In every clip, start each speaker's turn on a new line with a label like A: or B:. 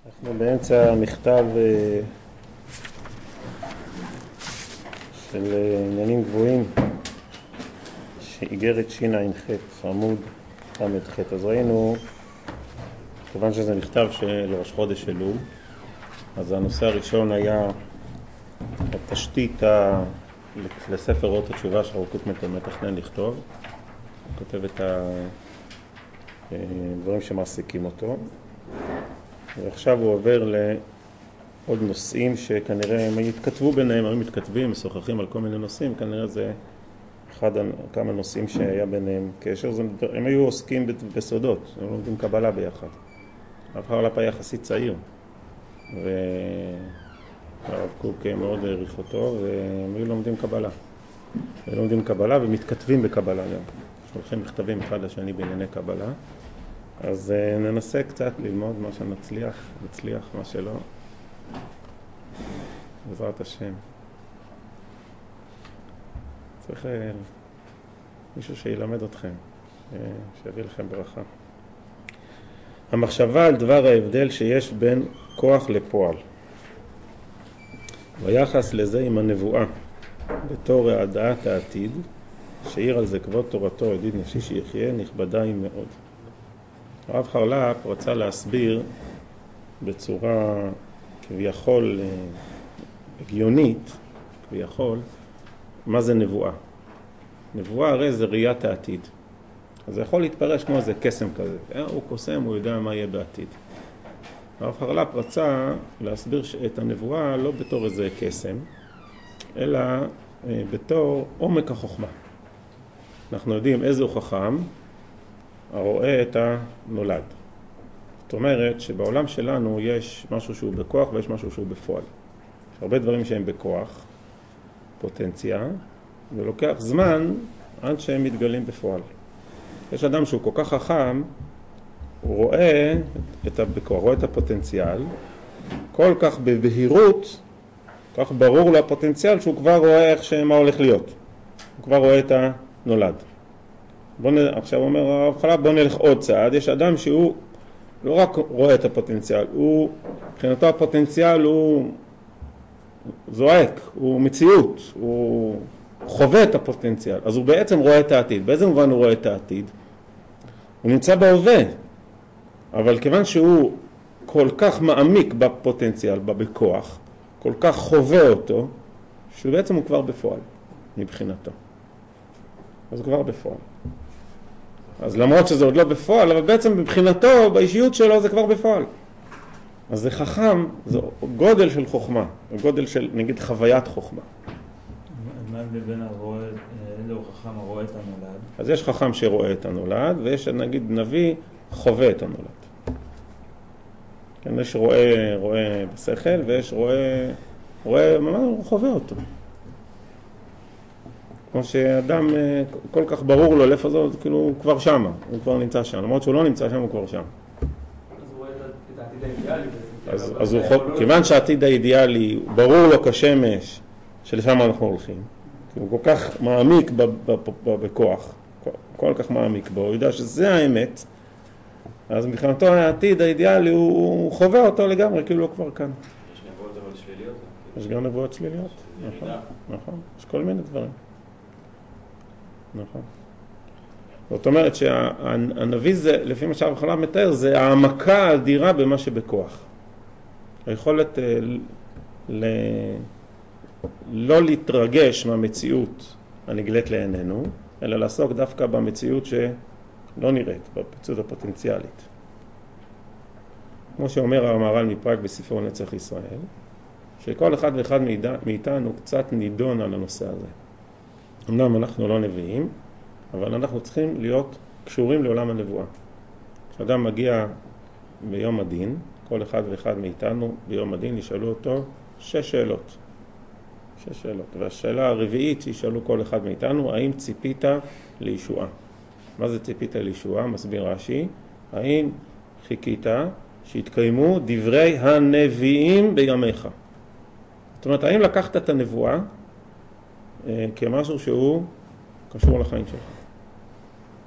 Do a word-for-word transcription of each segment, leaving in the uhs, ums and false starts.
A: אנחנו באמצע מכתב של עניינים גבוהים שאיגרת ש"ח עמוד ח'. אז ראינו, כיוון שזה מכתב של ראש חודש אלול, אז הנושא הראשון היה התשתית ה... לספר אות התשובה שהרב קוק מתכנן לכתוב. הוא כותב את הדברים שמעסיקים אותו, ועכשיו הוא עובר לעוד נושאים שכנראה הם יתכתבו ביניהם, הם מתכתבים, משוחחים על כל מיני נושאים, כנראה זה אחד כמה נושאים שהיה ביניהם קשר. הם היו עוסקים בסודות, הם לומדים קבלה ביחד. הרב חרל"פ היה יחסית צעיר, והרב קוק מאוד העריך אותו, והם היו לומדים קבלה. הם לומדים קבלה ומתכתבים בקבלה גם. שולחים מכתבים אחד לשני בענייני קבלה. אז ננסה קצת ללמוד מה שנצליח, נצליח מה שלא, בעזרת השם. צריך מישהו שילמד אתכם, שיביא לכם ברכה. המחשבה על דבר ההבדל שיש בין כוח לפועל, ויחס לזה עם הנבואה, בתור העדעת העתיד, שאיר על זה כבוד תורתו, ידיד נפשי שיחיה, נכבדה היא מאוד. הרב חרל"פ רצה להסביר בצורה כביכול הגיונית, כביכול, מה זה נבואה. נבואה הרי זה ראיית העתיד. אז זה יכול להתפרש כמו איזה קסם כזה. הוא קוסם, הוא יודע מה יהיה בעתיד. הרב חרל"פ רצה להסביר את הנבואה לא בתור איזה קסם, אלא בתור עומק החוכמה. אנחנו יודעים איזה חכם הרואה את הנולד. זאת אומרת שבעולם שלנו יש משהו שהוא בכוח ויש משהו שהוא בפועל. יש הרבה דברים שהם בכוח, פוטנציה, ולוקח זמן עד שהם מתגלים בפועל. יש אדם שהוא כל כך חכם, הוא רואה את הבכוח, רואה את הפוטנציאל, כל כך בבהירות, כך ברור לו הפוטנציאל שהוא כבר רואה איך שמה הולך להיות. הוא כבר רואה את הנולד. בוא נ... עכשיו אומר הרב חרל"פ, בוא נלך עוד צעד. יש אדם שהוא לא רק רואה את הפוטנציאל, הוא, מבחינתו הפוטנציאל הוא זועק, הוא מציאות, הוא חווה את הפוטנציאל. אז הוא בעצם רואה את העתיד. באיזה מובן הוא רואה את העתיד? הוא נמצא בהווה, אבל כיוון שהוא כל כך מעמיק בפוטנציאל, בכוח, כל כך חווה אותו, שבעצם הוא כבר בפועל, מבחינתו. אז הוא כבר בפועל. אז למרות שזה עוד לא בפועל, אבל בעצם מבחינתו, באישיות שלו זה כבר בפועל. אז זה חכם, זה גודל של חוכמה, גודל של, נגיד, חוויית חוכמה.
B: מה זה בין הרואה, איזה חכם הרואה את הנולד?
A: אז יש חכם שרואה את הנולד, ויש, נגיד, נביא חווה את הנולד. כן, יש רואה, רואה בשכל, ויש רואה, רואה, ממש הוא חווה אותו. כמו שאדם כל כך ברור לו לאיפה זאת, כאילו הוא כבר שם, הוא כבר נמצא שם. למרות שהוא לא נמצא שם, הוא כבר שם.
B: אז הוא רואה את העתיד האידיאלי.
A: אז, אז הוא חו... כיוון שהעתיד האידיאלי ברור לו כשמש שלשם אנחנו הולכים, כי הוא כל כך מעמיק בכוח, כל כך מעמיק בו, הוא יודע שזה האמת, אז מבחינתו העתיד האידיאלי הוא חווה אותו לגמרי, כאילו הוא כבר כאן.
B: יש נבואות אבל שליליות.
A: יש גם נבואות שליליות, נכון, נכון, יש כל מיני דברים. נכון. זאת אומרת שהנביא זה, לפי מה שהרב חרל"פ מתאר, זה העמקה האדירה במה שבכוח. היכולת ל... לא להתרגש מהמציאות הנגלית לעינינו, אלא לעסוק דווקא במציאות שלא נראית, במציאות הפוטנציאלית. כמו שאומר המהר"ל מפראג בספרו נצח ישראל, שכל אחד ואחד מאיתנו קצת נידון על הנושא הזה. אמנם אנחנו לא נביאים, אבל אנחנו צריכים להיות קשורים לעולם הנבואה. כשאדם מגיע ביום הדין, כל אחד ואחד מאיתנו ביום הדין ישאלו אותו שש שאלות. שש שאלות. והשאלה הרביעית שישאלו כל אחד מאיתנו, האם ציפית לישועה? מה זה ציפית לישועה? מסביר רש"י. האם חיכית שהתקיימו דברי הנביאים בימיך? זאת אומרת, האם לקחת את הנבואה כמשהו שהוא קשור לחיים שלך?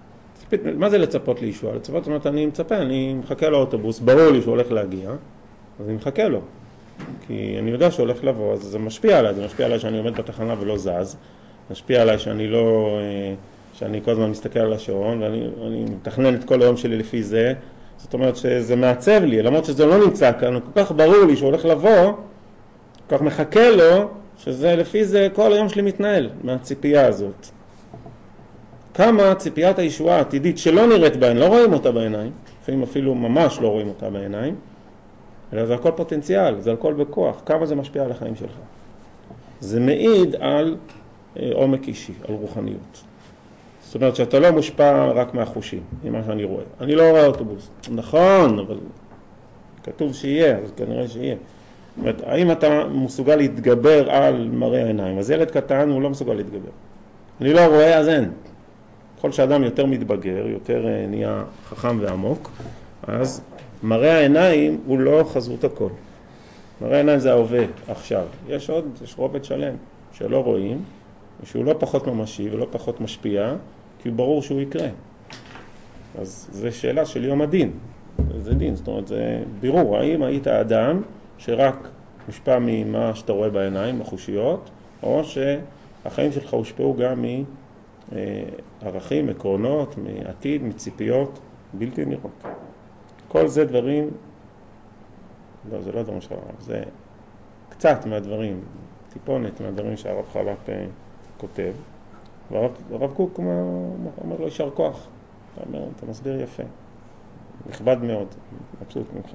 A: מה זה לצפות לישועה? לצפות, זאת אומרת, אני מצפה, אני מחכה לאוטובוס, ברור לי שהוא הולך להגיע, אז אני מחכה לו. כי אני יודע שהוא הולך לבוא, אז זה משפיע עליי, זה משפיע עליי שאני עומד בתחנה ולא זז, משפיע עליי שאני לא, שאני כל הזמן מסתכל על השעון, ואני אני מתכנן את כל היום שלי לפי זה, זאת אומרת שזה מעצב לי, למרות שזה לא נמצא כאן, כל כך ברור לי שהוא הולך לבוא, כל כך מחכה לו, שזה לפי זה כל היום שלי מתנהל, מהציפייה הזאת. כמה ציפיית הישועה העתידית שלא נראית בהן, לא רואים אותה בעיניים, לפעמים אפילו ממש לא רואים אותה בעיניים, אלא זה הכל פוטנציאל, זה הכל בכוח, כמה זה משפיע על החיים שלך. זה מעיד על אה, עומק אישי, על רוחניות. זאת אומרת שאתה לא מושפע רק מהחושים, ממה שאני רואה. אני לא רואה אוטובוס. נכון, אבל כתוב שיהיה, אז כנראה שיהיה. זאת אומרת, האם אתה מסוגל להתגבר על מראה העיניים? אז ילד קטן הוא לא מסוגל להתגבר. אני לא רואה, אז אין. ככל שאדם יותר מתבגר, יותר אה, נהיה חכם ועמוק, אז מראה העיניים הוא לא חזות הכל. מראה העיניים זה ההווה עכשיו. יש עוד, יש רובד שלם שלא רואים, שהוא לא פחות ממשי ולא פחות משפיע, כי הוא ברור שהוא יקרה. אז זו שאלה של יום הדין. זה דין, זאת אומרת, זה בירור. האם היית אדם שרק משפע ממה שאתה רואה בעיניים, בחושיות, או שהחיים שלך הושפעו גם מערכים, עקרונות, מעתיד, מציפיות בלתי נראות. כל זה דברים, לא, זה לא דברים של הרב, זה קצת מהדברים, טיפונת מהדברים שהרב חלק כותב, והרב קוק אומר לו יישר כוח, אתה אומר, אתה מסביר יפה, נכבד מאוד, מבסוט ממך.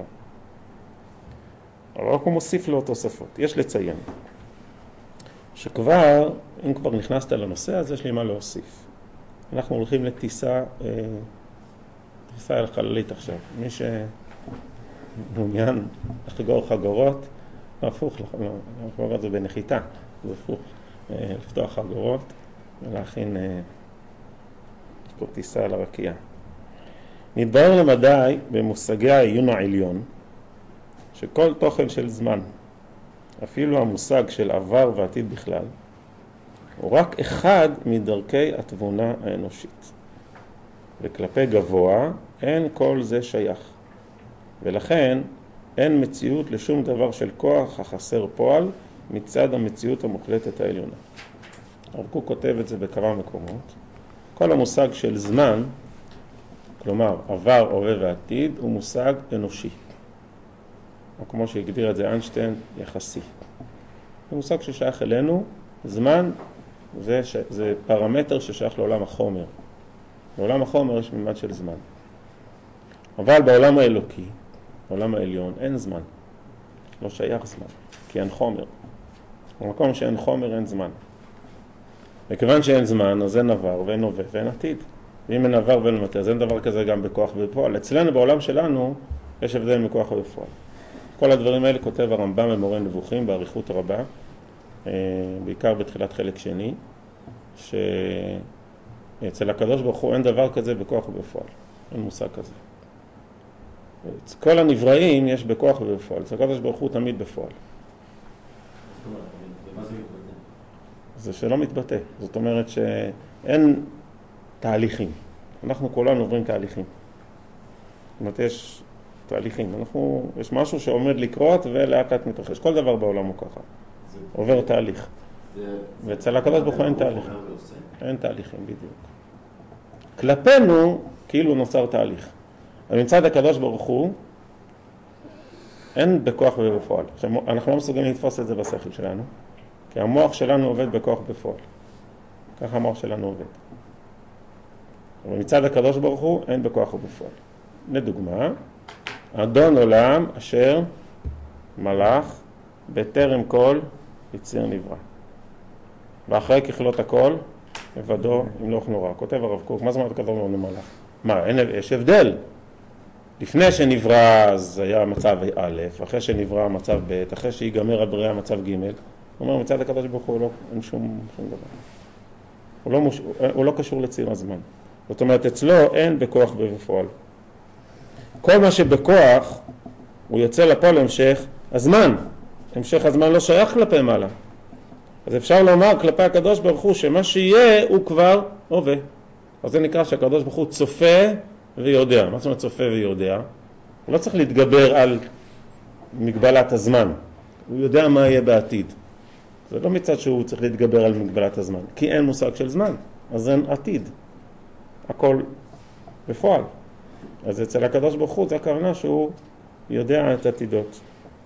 A: הרב קוק מוסיף לו תוספות, יש לציין, שכבר, אם כבר נכנסת לנושא, אז יש לי מה להוסיף. אנחנו הולכים לטיסה, טיסה אל חללית עכשיו. מי שמעוניין לחגור חגורות, הפוך, לחגורות זה בנחיתה, זה הפוך, לפתוח חגורות ולהכין פה טיסה לרקיע. נתבהר למדי במושגי העיון העליון, שכל תוכן של זמן, אפילו המושג של עבר ועתיד בכלל, הוא רק אחד מדרכי התבונה האנושית. וכלפי גבוה אין כל זה שייך. ולכן אין מציאות לשום דבר של כוח החסר פועל מצד המציאות המוחלטת העליונה. הרב קוק כותב את זה בכמה מקומות. כל המושג של זמן, כלומר עבר, הווה ועתיד, הוא מושג אנושי. או כמו שהגדיר את זה איינשטיין, יחסי. זה מושג ששייך אלינו, זמן זה, ש... זה פרמטר ששייך לעולם החומר. בעולם החומר יש מימד של זמן. אבל בעולם האלוקי, בעולם העליון, אין זמן. לא שייך זמן, כי אין חומר. במקום שאין חומר אין זמן. וכיוון שאין זמן, אז אין עבר ואין הווה ואין עתיד. ואם אין עבר ואין מטה, אז אין דבר כזה גם בכוח ובפועל. אצלנו בעולם שלנו יש הבדל מכוח ובפועל. כל הדברים האלה כותב הרמב"ם במורה נבוכים באריכות רבה, בעיקר בתחילת חלק שני, שאצל הקדוש ברוך הוא אין דבר כזה בכוח ובפועל. אין מושג כזה. אצל כל הנבראים יש בכוח ובפועל. אצל הקדוש ברוך הוא תמיד בפועל.
C: ומה זה מתבטא?
A: זה שלא מתבטא. זאת אומרת שאין תהליכים. אנחנו כולנו עוברים תהליכים. זאת אומרת, יש תהליכים. אנחנו, יש משהו שעומד לקרות ולאט לאט מתרחש. כל דבר בעולם הוא ככה. עובר תהליך. ואצל הקדוש ברוך הוא אין תהליכים. אין תהליכים, בדיוק. כלפינו, כאילו נוצר תהליך. אבל מצד הקדוש ברוך הוא, אין בכוח ובפועל. אנחנו לא מסוגלים לתפוס את זה בשכל שלנו, כי המוח שלנו עובד בכוח ובפועל. ככה המוח שלנו עובד. אבל מצד הקדוש ברוך הוא, אין בכוח ובפועל. לדוגמה, אדון עולם אשר מלך בטרם כל יציר נברא. ואחרי ככלות הכל, לבדו ימלוך נורא. כותב הרב קוק, מה זאת אומרת כתוב לו מלך? מה, אין, יש הבדל. לפני שנברא אז היה מצב א', אחרי שנברא מצב ב', אחרי שיגמר הבריאה מצב ג'. הוא אומר, מצד הקדוש ברוך הוא לא, אין שום, שום דבר. הוא לא, מוש, הוא לא קשור לציר הזמן. זאת אומרת, אצלו אין בכוח ובפועל. כל מה שבכוח, הוא יוצא לפועל המשך הזמן. המשך הזמן לא שייך כלפי מעלה. אז אפשר לומר כלפי הקדוש ברוך הוא שמה שיהיה הוא כבר הווה. אז זה נקרא שהקדוש ברוך הוא צופה ויודע. מה זאת אומרת צופה ויודע? הוא לא צריך להתגבר על מגבלת הזמן. הוא יודע מה יהיה בעתיד. זה לא מצד שהוא צריך להתגבר על מגבלת הזמן, כי אין מושג של זמן, אז אין עתיד. הכל בפועל. אז אצל הקדוש ברוך הוא זה הכוונה שהוא יודע את עתידות.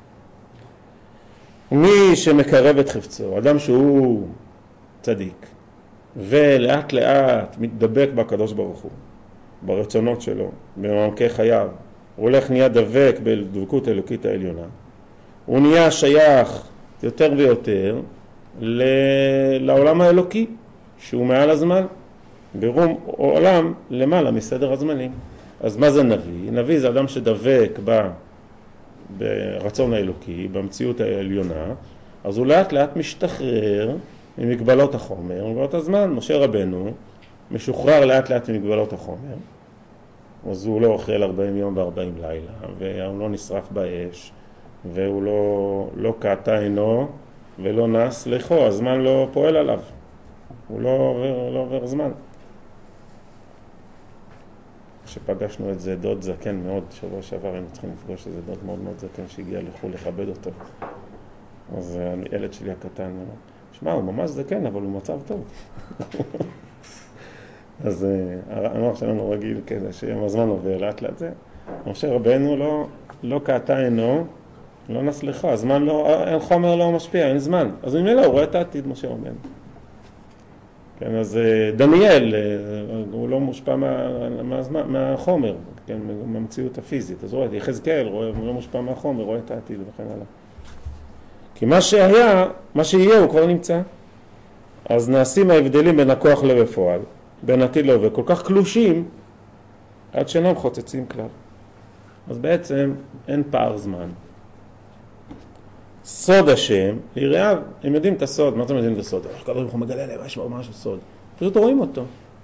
A: מי שמקרב את חפצו, אדם שהוא צדיק, ולאט לאט מתדבק בקדוש ברוך הוא, ברצונות שלו, במעמקי חייו, הוא הולך נהיה דבק בדבקות אלוקית העליונה, הוא נהיה שייך יותר ויותר לעולם האלוקי, שהוא מעל הזמן, ברום עולם למעלה מסדר הזמנים. אז מה זה נביא? נביא זה אדם שדבק ב, ברצון האלוקי, במציאות העליונה, אז הוא לאט לאט משתחרר ממגבלות החומר, ממגבלות הזמן. משה רבנו משוחרר לאט לאט ממגבלות החומר, אז הוא לא אוכל ארבעים יום וארבעים לילה, והוא לא נשרף באש, והוא לא, לא קעתה עינו ולא נס לכו, הזמן לא פועל עליו, הוא לא עובר, לא עובר זמן. כשפגשנו את זה דוד זקן מאוד, שבוע שעבר היינו צריכים לפגוש איזה דוד מאוד מאוד זקן שהגיע לחול לכבד אותו. אז הילד שלי הקטן, שמע, הוא ממש זקן, אבל הוא מצב טוב. אז המוח שלנו רגיל כזה, שיום הזמן עובר לאט לאט זה. משה רבנו לא, לא קעתה עינו, לא נס לך, הזמן לא, אין חומר לא משפיע, אין זמן. אז ממילא הוא רואה את העתיד, משה רבנו. כן, אז דניאל, הוא לא מושפע מה, מה, מהחומר, כן, מהמציאות הפיזית. אז הוא רואה, יחזקאל, הוא לא מושפע מהחומר, רואה את העתיד וכן הלאה. כי מה שהיה, מה שיהיה, הוא כבר נמצא. אז נעשים ההבדלים בין הכוח לבפועל, בין עתיד להווה, כל כך קלושים, עד שאינם חוצצים כלל. אז בעצם אין פער זמן. סוד השם, ליראיו, הם יודעים את הסוד. מה אתם יודעים את הסוד? הקדוש ברוך הוא מגלה להם, יש ממש סוד. פשוט רואים אותו.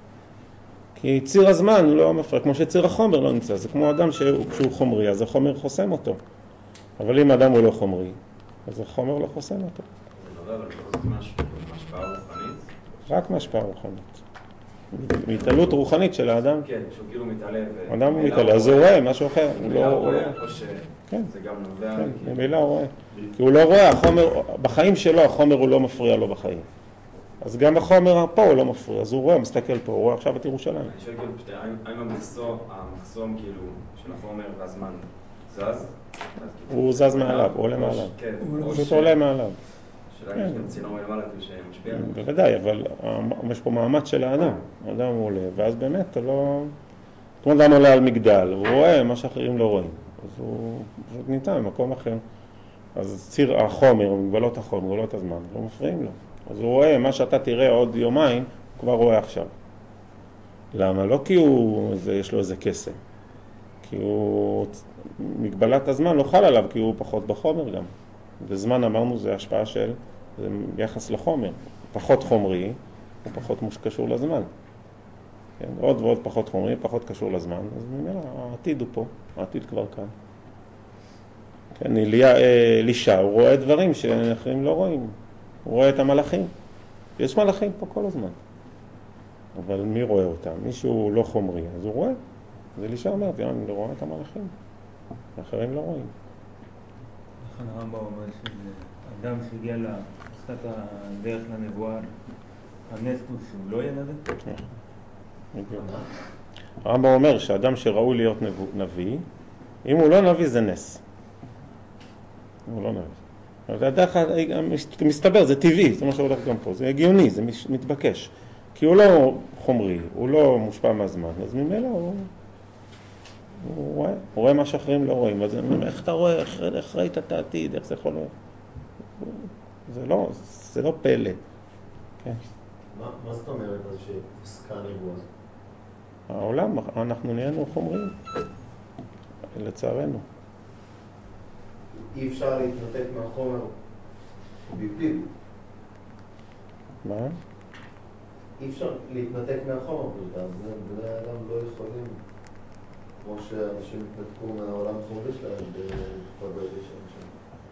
A: כי ציר הזמן לא מפריע, כמו שציר החומר לא נמצא. זה כמו אדם שהוא חומרי, אז החומר חוסם אותו. אבל אם אדם הוא לא חומרי, אז החומר לא חוסם אותו.
C: אבל זה משפעה רוחנית?
A: רק משפעה רוחנית. מהתעלות רוחנית של האדם.
C: כן, שהוא כאילו מתעלה.
A: אדם הוא מתעלה, אז הוא רואה משהו אחר.
C: הוא לא רואה, או שזה גם נובע.
A: כן, במילה הוא רואה. כי הוא לא רואה, החומר, בחיים שלו החומר הוא לא מפריע לו בחיים. אז גם החומר פה הוא לא מפריע, אז הוא רואה, מסתכל פה, הוא רואה עכשיו את ירושלים.
C: אני שואל כאילו, האם המחסום, המחסום כאילו של החומר והזמן זז?
A: הוא זז מעליו, הוא עולה מעליו.
C: כן.
A: הוא פשוט עולה מעליו.
C: שאלה יש גם צינור מלמעלה כאילו שמשפיע?
A: בוודאי, אבל יש פה מאמץ של האדם. האדם הוא עולה, ואז באמת הוא לא... כמו אדם עולה על מגדל, הוא רואה מה שאחרים לא רואים. אז הוא פשוט ניתן במקום אחר. אז ציר החומר, מגבלות החומר, מגבלות הזמן, לא מפריעים לו. אז הוא רואה, מה שאתה תראה עוד יומיים, הוא כבר רואה עכשיו. למה? לא כי הוא, זה, יש לו איזה קסם. כי הוא, מגבלת הזמן לא חל עליו, כי הוא פחות בחומר גם. בזמן אמרנו, זה השפעה של, זה יחס לחומר. פחות חומרי, הוא פחות קשור לזמן. כן? עוד ועוד פחות חומרי, פחות קשור לזמן. אז ממילא, העתיד הוא פה, העתיד כבר כאן. כן, אלישע, הוא רואה דברים שאחרים לא רואים. הוא רואה את המלאכים. יש מלאכים פה כל הזמן. אבל מי רואה אותם? מישהו לא חומרי, אז הוא רואה. אז אלישע אומר, תראה, אני לא רואה את המלאכים. האחרים לא רואים.
B: לכן הרמב"ם אומר שאדם שהגיע לעשת הדרך לנבואה, הנס הוא שהוא לא יהיה נביא?
A: הרמב"ם אומר שאדם שראוי להיות נביא, אם הוא לא נביא זה נס. הוא לא נביא. אבל הדרך מסתבר, זה טבעי, זה מה שהולך גם פה, זה הגיוני, זה מתבקש. כי הוא לא חומרי, הוא לא מושפע מהזמן, אז ממילא הוא, הוא רואה, הוא רואה מה שאחרים לא רואים. אז איך אתה רואה, איך, איך ראית את העתיד, איך זה יכול להיות? זה לא, זה לא פלא. כן.
D: מה, מה זאת אומרת אז שפסקה נבואה?
A: העולם, אנחנו נהיינו חומריים, לצערנו.
D: אי אפשר להתנתק מהחומר אובייקטיבי.
A: מה?
D: אי אפשר להתנתק מהחומר, אז בני האדם לא יכולים, כמו שאנשים התנתקו מהעולם החומרי שלהם בתקופת בית ראשון.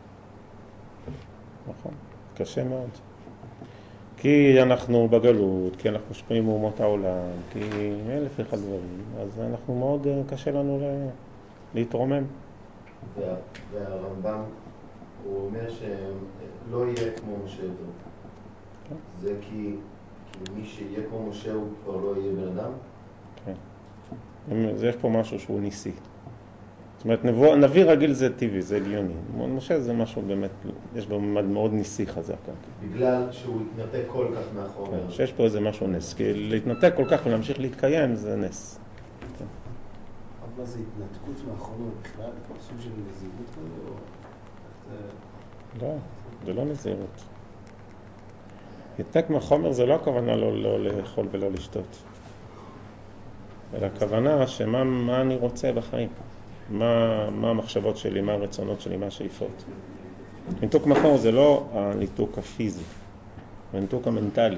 A: נכון, קשה מאוד. כי אנחנו בגלות, כי אנחנו שפעים מאומות העולם, כי אלף אחד דברים, אז אנחנו מאוד קשה לנו להתרומם.
D: וה, והרמב"ם, הוא אומר שלא יהיה כמו משה טוב. זה כי, כי מי שיהיה כמו משה הוא כבר לא יהיה בן אדם?
A: כן. יש פה משהו שהוא ניסי. זאת אומרת, נבוא, נביא רגיל זה טבעי, זה הגיוני. משה זה משהו באמת, יש בו ממד מאוד ניסי חזק.
D: בגלל שהוא התנתק כל כך מהחומר.
A: כן, שיש פה איזה משהו נס, כי להתנתק כל כך ולהמשיך להתקיים זה נס. כן.
E: אבל מה זה התנתקות מהחומר בכלל? סוג של נזירות כזה? או...
A: לא, זה לא נזירות. להתנתק מהחומר זה לא הכוונה לא, לא לאכול ולא לשתות. אלא הכוונה שמה מה אני רוצה בחיים. מה, מה המחשבות שלי, מה הרצונות שלי, מה השאיפות. ניתוק מחור זה לא הניתוק הפיזי, זה הניתוק המנטלי.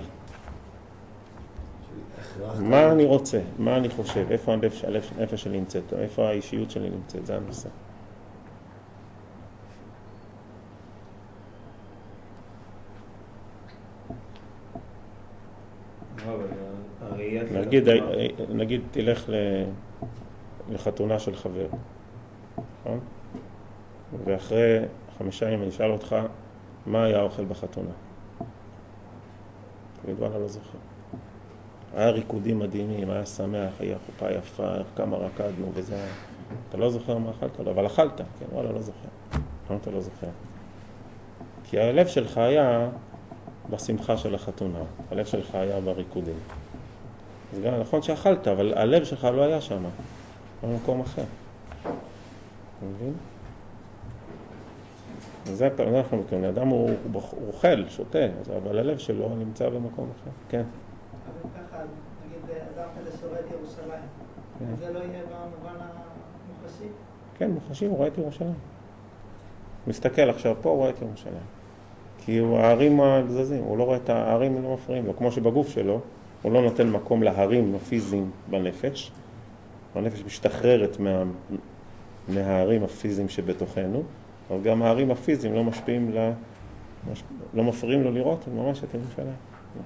A: מה אני רוצה, מה אני חושב, איפה הנפש שלי נמצאת, איפה האישיות שלי נמצאת, זה הנושא. נגיד, נגיד תלך לחתונה של חבר, נכון? ואחרי חמישה ימים אני אשאל אותך מה היה האוכל בחתונה. תגיד, וואלה, לא זוכר. היה ריקודים מדהימים, היה שמח, היה חופה יפה, כמה רקדנו וזה היה... אתה לא זוכר מה אכלת? לא, אבל אכלת, כן, וואלה, לא זוכר. למה אתה לא זוכר? כי הלב שלך היה בשמחה של החתונה, הלב שלך היה בריקודים. אז גם נכון שאכלת, אבל הלב שלך לא היה שם, במקום אחר. אתה מבין? זה אנחנו מכירים, האדם הוא אוכל, שותה, אבל הלב שלו נמצא במקום אחר. כן.
F: אבל ככה, נגיד, אדם כזה שרואה את ירושלים, זה לא יהיה במובן המוחשי?
A: כן, מוחשי, הוא רואה את ירושלים. מסתכל עכשיו פה, הוא רואה את ירושלים. כי הערים הגזזים, הוא לא רואה את הערים, לא מפריעים לו. כמו שבגוף שלו, הוא לא נותן מקום להרים הפיזיים בנפש. הנפש משתחררת מה, מהערים הפיזיים שבתוכנו, אבל גם הערים הפיזיים לא משפיעים, לה, לא מפריעים לו לראות ממש את ירושלים.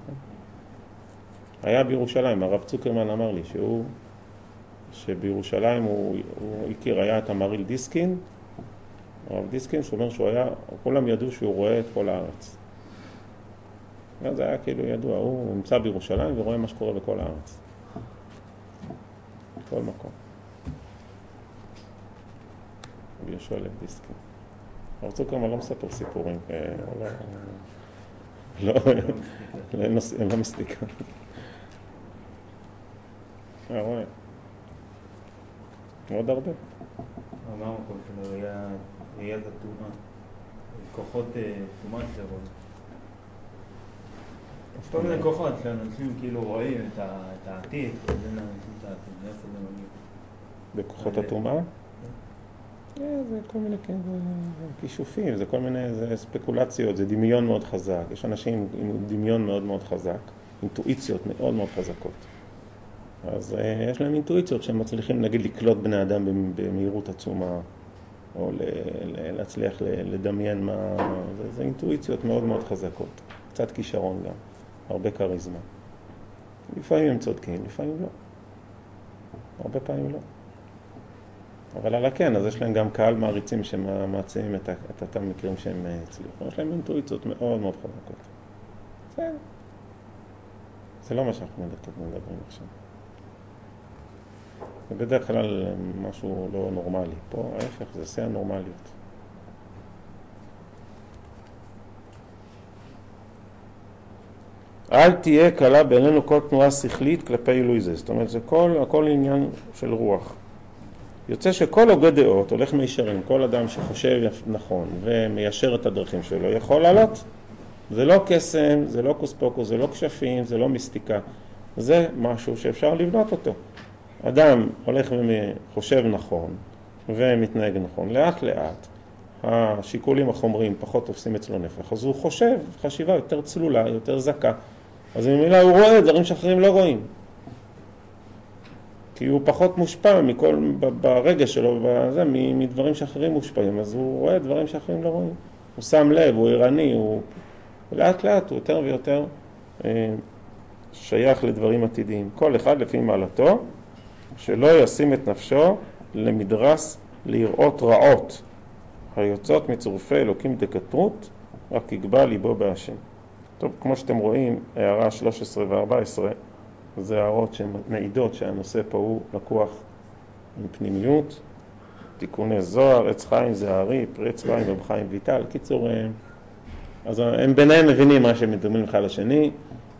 A: היה בירושלים, הרב צוקרמן אמר לי שהוא, שבירושלים הוא, הוא הכיר, היה את המריל דיסקין, הרב דיסקין, שאומר שהוא היה, כולם ידעו שהוא רואה את כל הארץ. זה היה כאילו ידוע, הוא נמצא בירושלים ורואה מה שקורה בכל הארץ. בכל מקום. בישוע לב דיסקין. הרב צוקרמן לא מספר סיפורים, לא, אין לו מסתיקה. אה, רואה. מאוד הרבה.
B: מה המקום שלו? ראיית התאומה. כוחות תאומה שלו. כל מיני כוחות שאנשים כאילו רואים את העתיד, וזה אנשים את העתיד, מאיפה זה מגיע?
A: בכוחות התאומה? זה כל מיני כישופים, זה כל מיני ספקולציות, זה דמיון מאוד חזק. יש אנשים עם דמיון מאוד מאוד חזק, אינטואיציות מאוד מאוד חזקות. אז יש להם אינטואיציות שהם מצליחים, נגיד, לקלוט בני אדם במהירות עצומה, או להצליח לדמיין מה... זה, זה אינטואיציות מאוד מאוד חזקות. קצת כישרון גם, הרבה קריזמה. לפעמים הם צודקים, לפעמים לא. הרבה פעמים לא. אבל על הכן, אז יש להם גם קהל מעריצים שמעצימים את, את אותם מקרים שהם הצליחו. יש להם אינטואיציות מאוד מאוד חזקות. זה, זה לא מה שאנחנו מדברים עכשיו. זה בדרך כלל משהו לא נורמלי. פה ההפך, זה עושה הנורמליות. אל תהיה קלה בעינינו כל תנועה שכלית כלפי עילוי זה. זאת אומרת, זה כל, הכל עניין של רוח. יוצא שכל הוגה דעות הולך מישרים, כל אדם שחושב נכון ומיישר את הדרכים שלו יכול לעלות. זה לא קסם, זה לא קוספוקוס, זה לא כשפים, זה לא מיסטיקה. זה משהו שאפשר לבנות אותו. אדם הולך וחושב נכון ומתנהג נכון, לאט לאט. השיקולים החומריים פחות תופסים אצלו נפח, אז הוא חושב חשיבה יותר צלולה, יותר זקה. אז במילה הוא רואה דברים שאחרים לא רואים. כי הוא פחות מושפע מכל, ברגע שלו, בזה, מדברים שאחרים מושפעים, אז הוא רואה דברים שאחרים לא רואים. הוא שם לב, הוא ערני, הוא... לאט לאט הוא יותר ויותר אה, שייך לדברים עתידיים. כל אחד לפי מעלתו, שלא ישים את נפשו למדרס לראות רעות היוצאות מצורפי אלוקים דקטרות, רק יגבה ליבו בהשם. טוב, כמו שאתם רואים, הערה שלוש עשרה ו-ארבע עשרה, זה הערות שמעידות שהנושא פה הוא לקוח עם פנימיות, תיקוני זוהר, עץ חיים זהרי, פרי עץ חיים רב חיים ויטל. קיצור, אז הם ביניהם מבינים מה שהם מדברים אחד לשני,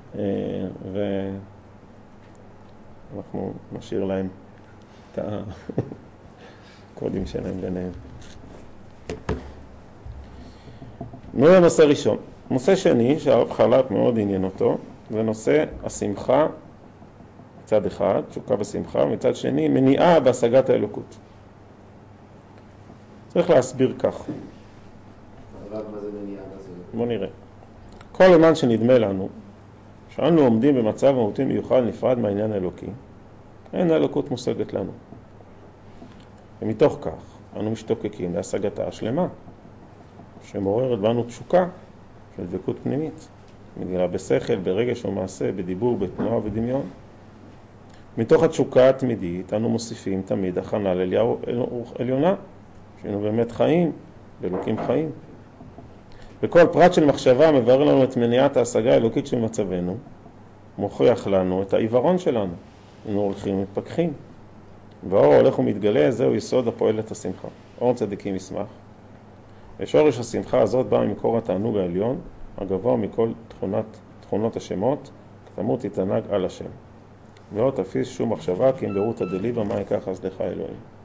A: ואנחנו נשאיר להם את הקודים שלהם ביניהם. נו, הנושא ראשון. נושא שני, שהרב חרל"פ מאוד עניין אותו, זה נושא השמחה מצד אחד, תשוקה ושמחה, מצד שני, מניעה בהשגת האלוקות. צריך להסביר כך.
D: הרב, מה זה מניעה?
A: בוא נראה. כל הזמן שנדמה לנו שאנו עומדים במצב מהותי מיוחד נפרד מהעניין האלוקי, אין האלוקות מושגת לנו. ומתוך כך אנו משתוקקים להשגתה השלמה, שמעוררת בנו תשוקה של דבקות פנימית, מגילה בשכל, ברגש ומעשה, בדיבור, בתנועה ודמיון. מתוך התשוקה התמידית אנו מוסיפים תמיד הכנה לעלייה עליונה, שהיינו באמת חיים, באלוקים חיים. וכל פרט של מחשבה מבאר לנו את מניעת ההשגה האלוקית של מצבנו, מוכיח לנו את העיוורון שלנו. אנו הולכים ומתפכחים. והאור הולך ומתגלה, זהו יסוד הפועל את השמחה. אור צדיקים ישמח. ושורש השמחה הזאת באה ממקור התענוג העליון, הגבוה מכל תכונות, תכונות השמות, תמות תתענג על השם. ועוד תפיס שום מחשבה, כי אם ברות הדליבה, מה יקח אז לך אלוהים.